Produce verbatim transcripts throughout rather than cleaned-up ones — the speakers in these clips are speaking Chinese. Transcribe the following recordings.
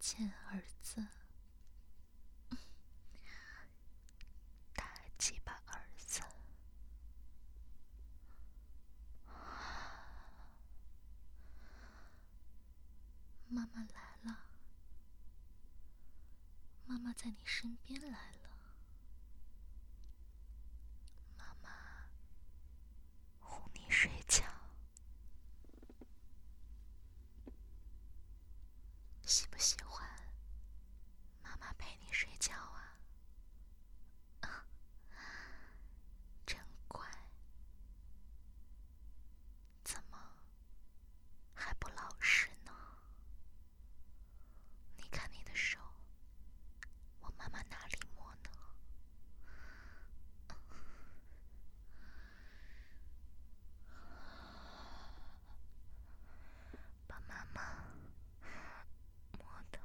贱儿子，大鸡巴儿子。妈妈来了，妈妈在你身边来了，妈妈哄你睡觉，喜不喜欢妈妈陪你睡觉啊？啊，真乖，怎么还不老实呢？你看你的手，往妈妈哪里摸呢？把妈妈摸得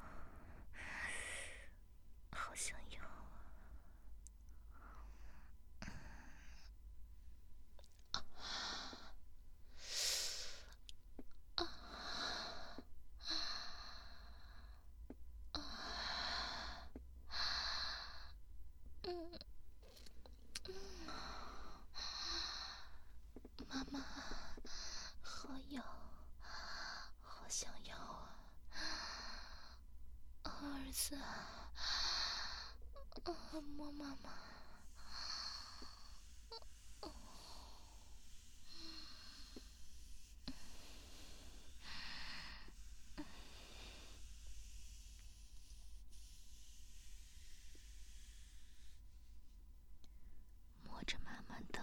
好想要啊！啊啊嗯嗯，妈妈好痒，好想要啊！儿子，啊，摸妈妈。摸着妈妈的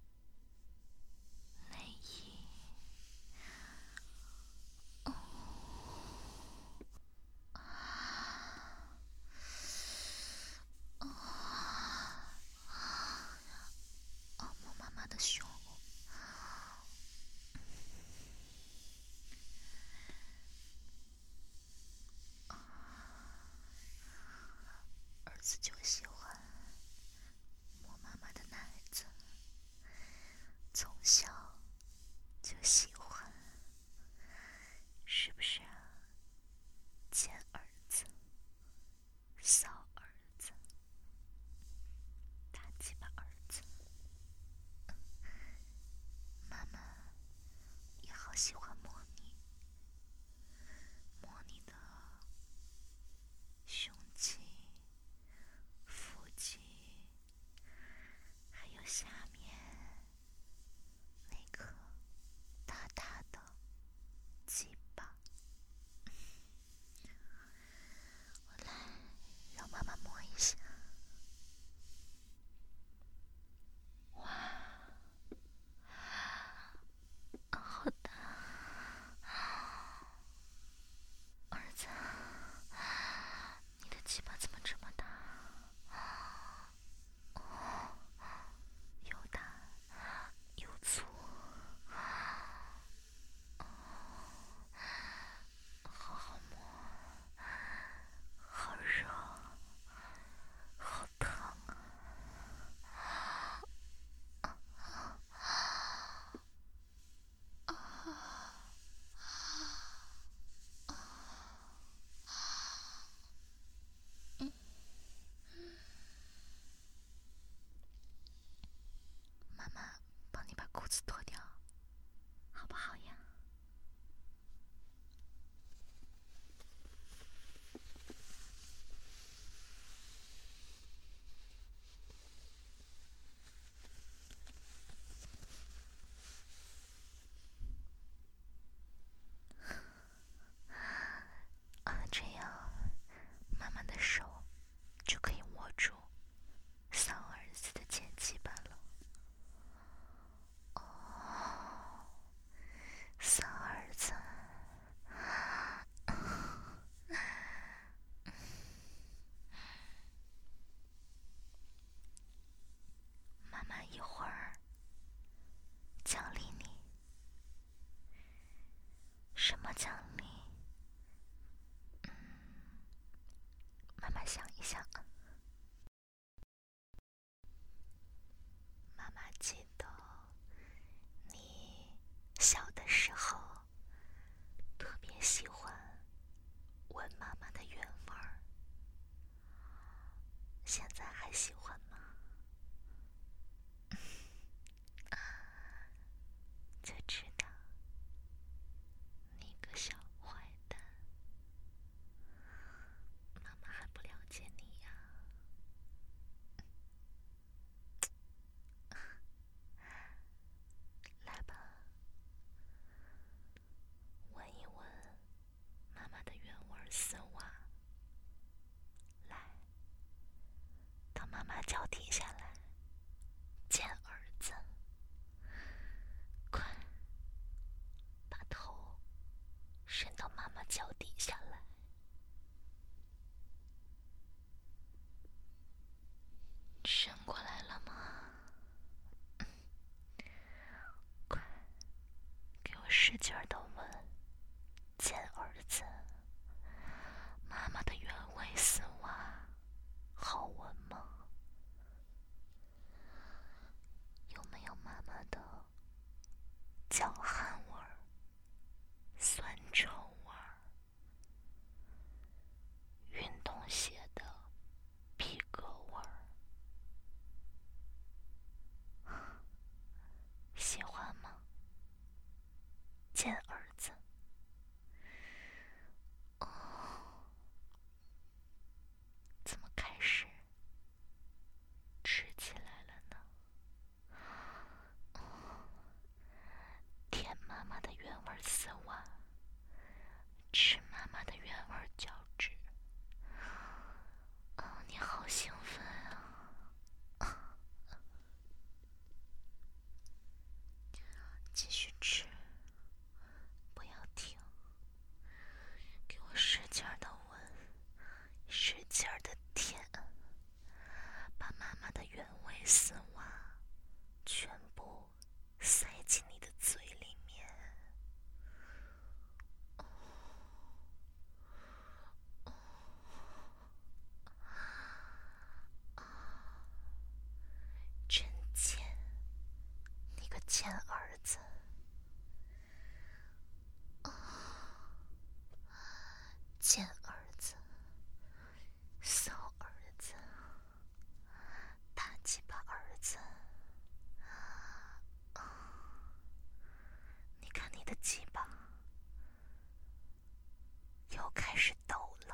内衣，哦，啊，啊，啊，摸妈妈的胸，儿子就喜欢摸妈妈的奶子，从小就喜欢，是不是啊？贱儿子，骚儿子，大鸡巴儿子，妈妈也好喜欢摸你，摸你的胸肌、腹现在还喜欢吗？就知道你个小坏蛋，妈妈还不了解你呀。来吧，闻一闻妈妈的原味丝袜。来，到妈妈脚底下来，贱儿子，快把头伸到妈妈脚底下来。伸过来了吗？快，给我使劲儿的闻，贱儿子，妈妈的原味丝袜好闻吗？有没有妈妈的脚汗味儿、酸臭味儿、运动鞋的皮革味儿？喜欢吗，贱儿子？哦，怎么开始吃起来了呢？舔妈妈的原味丝袜，吃妈妈的原味脚趾。哦，你好兴奋啊！继续吃，不要停，给我使劲儿的闻，使劲儿的舔，把妈妈的原味丝袜全部塞进你的嘴里面。哦哦啊，真贱，你个贱儿子！啊，贱儿子，骚儿子，大鸡巴儿子！啊，你看你的鸡巴又开始抖了，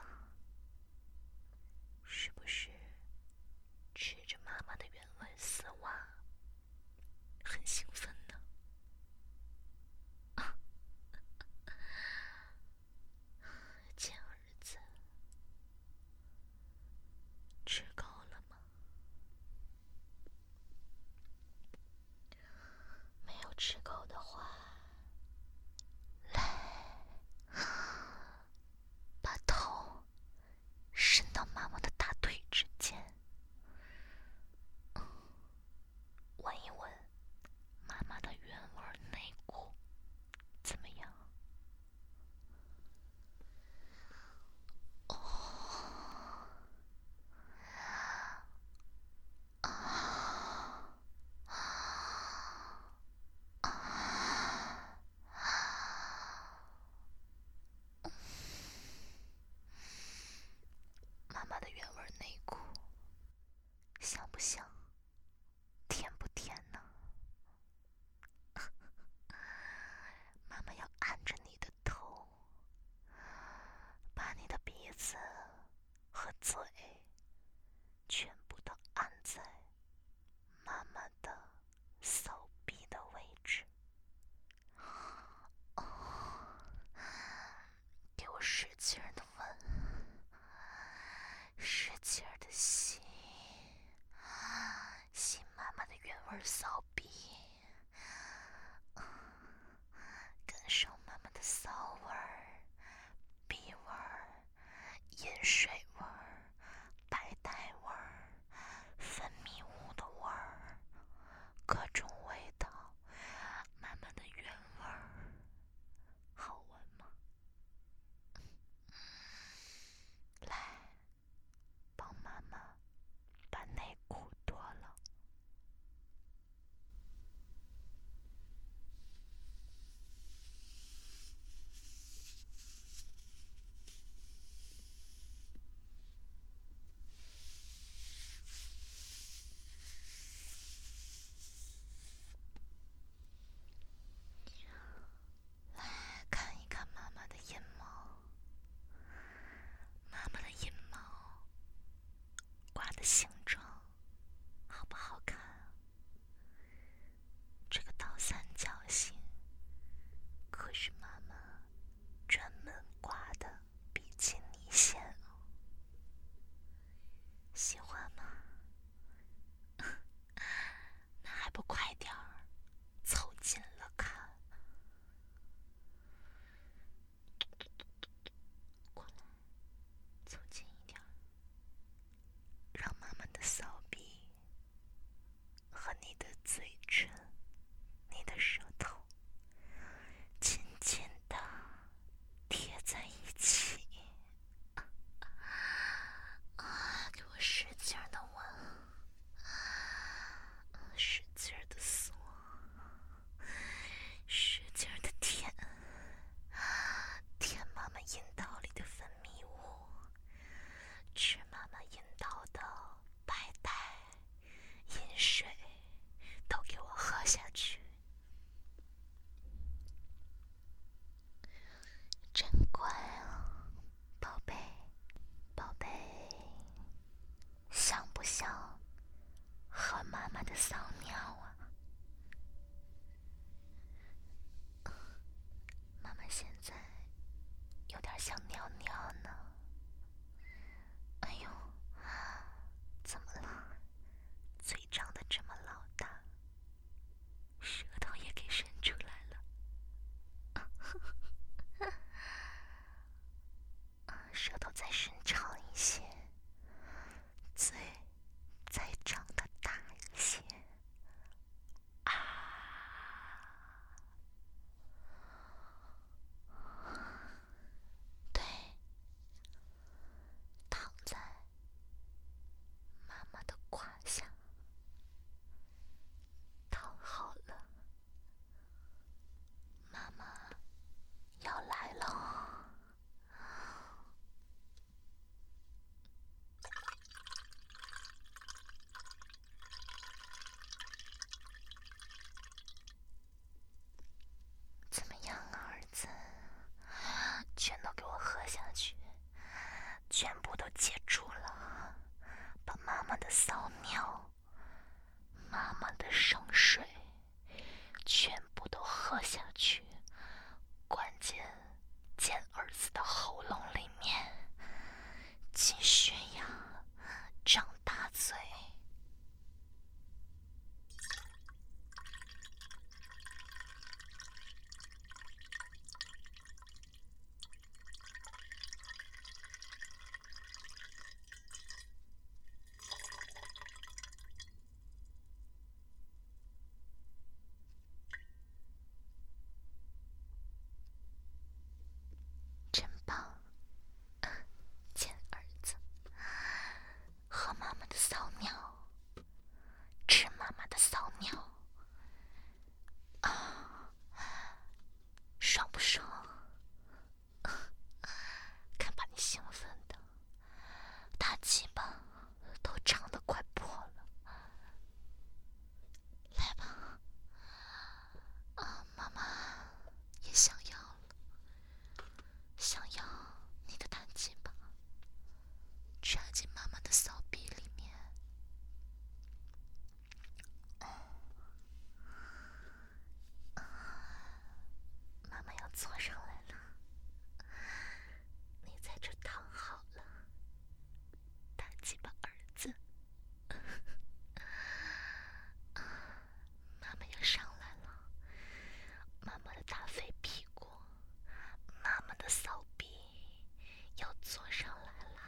是不是吃着妈妈的原味丝袜很兴奋呢？啊，贱儿子，吃够了吗？没有吃够的话，来，把头伸到妈妈的大腿之间，闻一闻妈妈的原味内裤，怎么样？哦，啊啊！妈妈的原味内裤香不香？甜不甜呢？妈妈要按着你的头，把你的鼻子和嘴全部都按在妈妈的骚逼的位置。哦，给我使劲儿的闻，使劲儿的吸，吸妈妈的原味骚逼，感受妈妈的骚味儿、逼味儿、饮水味儿、白带味儿、分泌物的味儿，各种味道，妈妈的原味儿，好闻吗？来，帮妈妈把内裤脱了。 笑和妈妈的骚尿啊！妈妈现在有点想尿尿呢。哎呦，怎么了？嘴张得这么老大，舌头也给伸出来了。舌头再伸长一些，嘴再张得大一些。啊！对，躺在妈妈的胯下，躺好了，妈妈要来了。怎么样啊，儿子？全都给我喝下去，全部都接住了，把妈妈的骚尿、妈妈的生水全部都喝下去，关键进儿子的喉咙里面，进血呀，张大嘴。真棒，见儿子喝妈妈的骚尿，吃妈妈的骚尿，啊，爽不爽？看把你兴奋的，大鸡巴都长得快破了。来吧，啊，妈妈也想要了，想要你的大鸡巴插进妈妈的骚逼里面。妈妈要坐上来了，你在这躺好了，大鸡巴儿子。妈妈要上来了，妈妈的大肥屁股，妈妈的骚逼要坐上来了。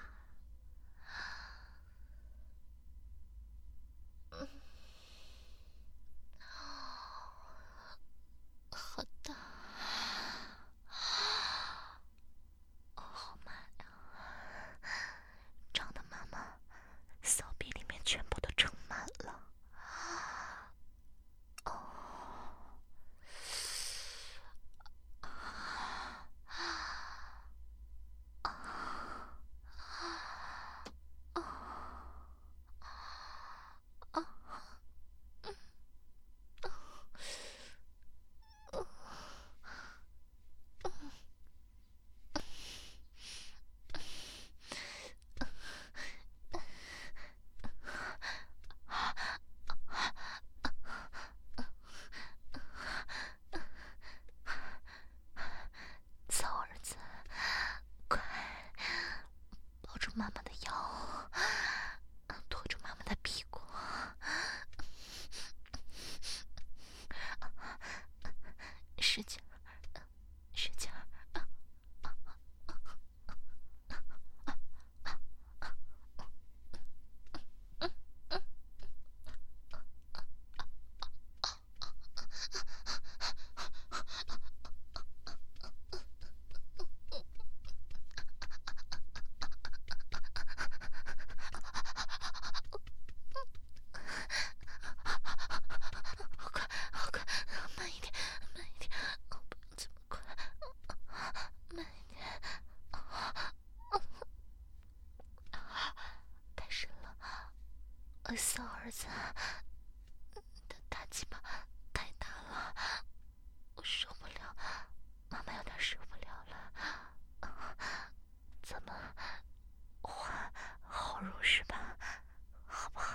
嗯，好大，哦，好慢呀，长得妈妈骚逼里面全部都盛满了。哦，骚儿子，快抱住妈妈的腰，拖住妈妈的屁股，使劲儿，使劲儿。好快，好快，慢一点，慢一点，不要这么快，慢一点。太深了，呃，骚儿子，你的大鸡巴太大了，我受不了，妈妈有点受不了了。怎么换后乳是吧？好不好？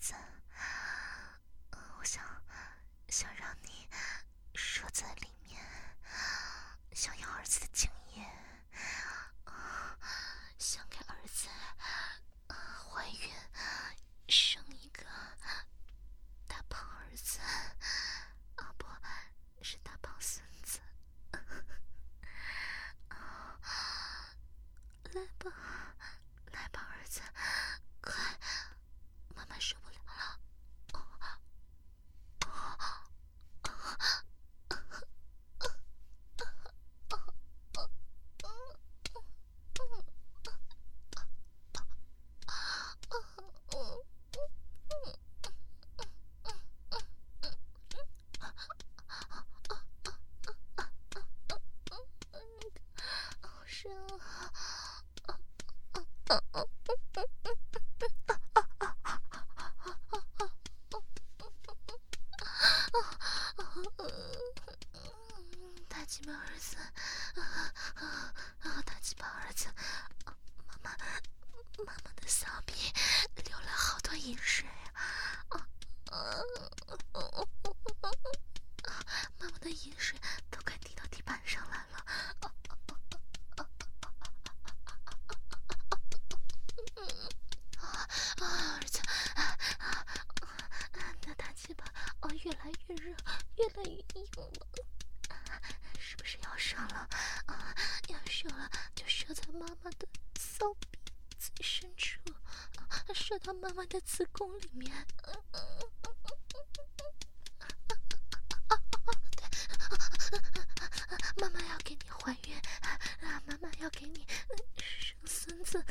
子，我想想让你射在里面，想要儿子的精液，想给儿子怀孕生一个大胖儿子，啊不是大胖孙子。来吧来吧儿子，快，妈妈受不了了。好深啊！大鸡巴儿子，大鸡巴儿子，妈妈，妈妈的骚逼流了好多饮水啊！妈妈的饮水都快滴到地板上来了。啊，儿子，那大鸡巴哦，越来越热，越来越硬了，是不是要射了？啊，要射了就射在妈妈的骚逼最深处，射到妈妈的子宫里面。妈妈要给你怀孕，妈妈要给你生孙子，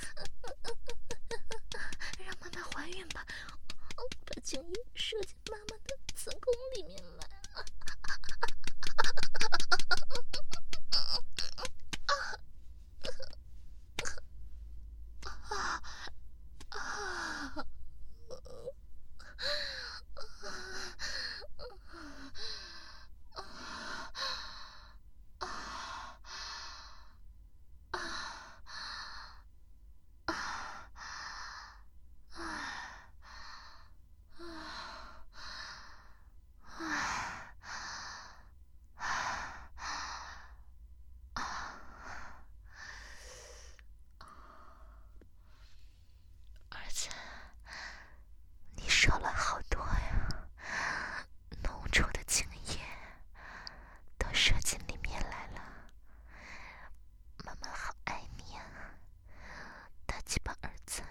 让妈妈怀孕吧，把精液射进妈妈的子宫里面来。射了好多呀，浓稠的精液都射进里面来了。妈妈好爱你啊，大鸡巴儿子。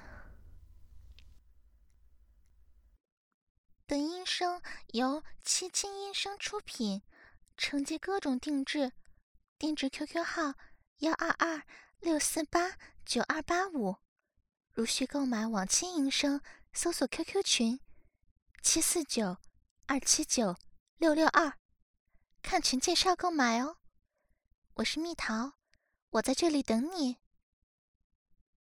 本音声由七七音声出品，承接各种定制，定制 Q Q 号幺二二六四八九二八五，如需购买往期音声，搜索 Q Q 群七四九二七九六六二，看群介绍购买哦。我是蜜桃，我在这里等你。